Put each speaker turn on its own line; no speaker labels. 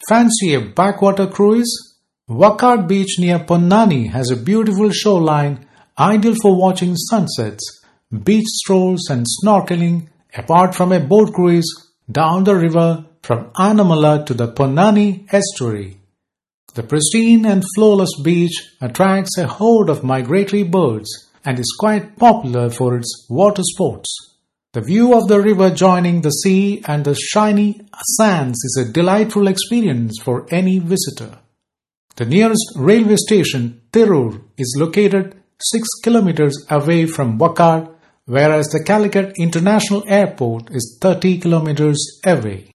Fancy a backwater cruise? Wakad Beach near Ponnani has a beautiful shoreline ideal for watching sunsets, beach strolls and snorkeling apart from a boat cruise down the river from Anamala to the Ponnani estuary. The pristine and flawless beach attracts a horde of migratory birds and is quite popular for its water sports. The view of the river joining the sea and the shiny sands is a delightful experience for any visitor. The nearest railway station, Tirur, is located 6 kilometers away from Wakad, whereas the Calicut International Airport is 30 kilometers away.